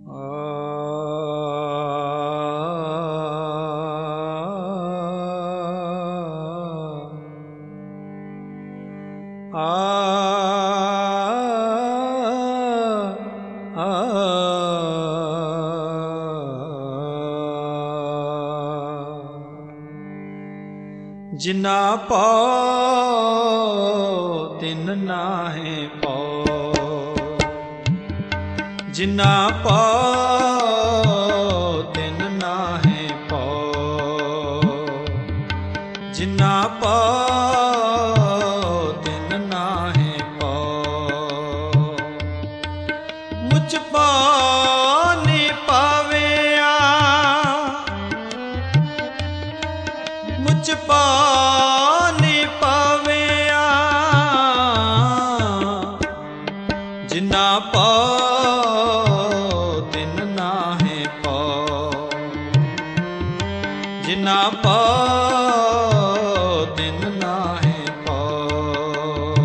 जिना पाओ तिन नाहे पाओ, जिना पाओ तिन नाहे पाओ, जिना पाओ तिन नाहे पाओ। मुझ पाओ नी पावेया, मुझ पाओ नी पावेया, जिना पाओ तिन नाहे पाओ, जिना पाओ तिन नाहे पाओ।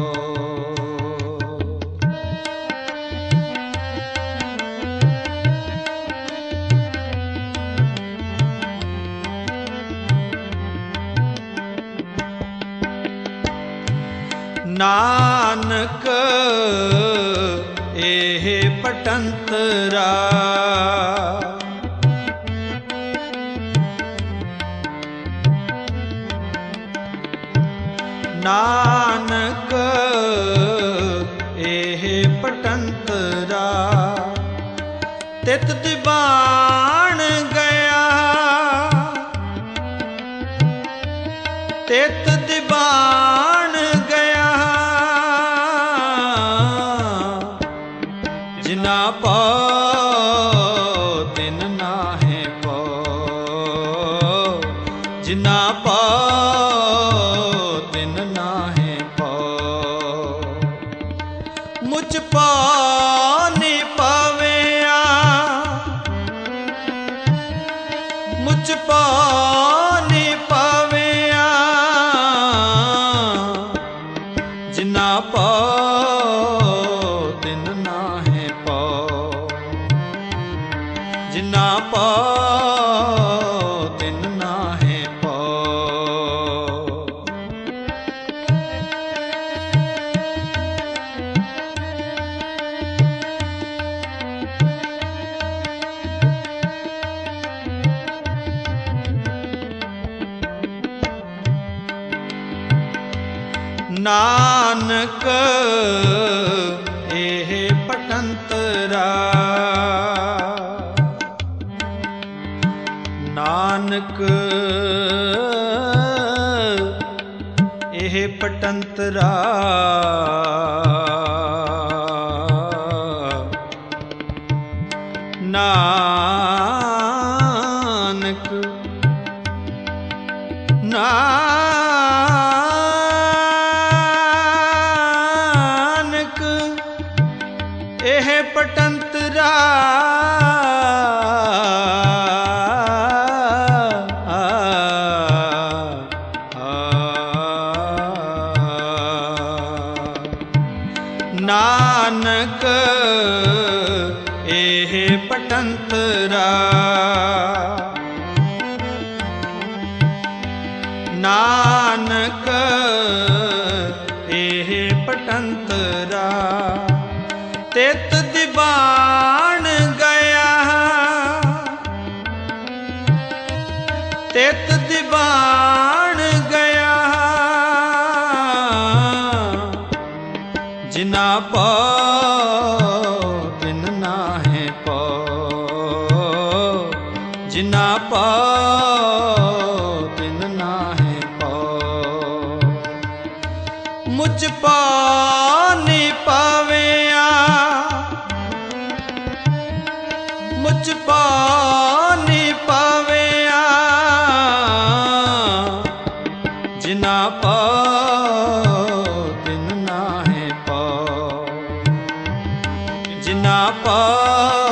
नानक एह पटंतरा, नानक एह पटंतरा, तित दीवान गया, तित दीवान गया, जिना पाओ तिन नाहे पाओ, जिना पाओ तिन नाहे पाओ। मुझ पाओ नी पावेया, मुझ पाओ नी पावेया, जिना पाओ तिन नाहे पाओ, जिना पाओ तिन नाहे पाओ। नानक एह पटंतरा, नानक एह पटंतरा, नानक नानक एह पटंतरा, नानक एह पटंतरा, नानक एह पटंतरा, तित दीवान गया, तित दीवान गया, जिना पाओ तिन नाहे पाओ, जिना पाओ तिन नाहे पाओ। मुझ पाओ नी पावेया, मुझ पाओ नी पावेया, जिना पाओ तिन नाहे पाओ, जिना पाओ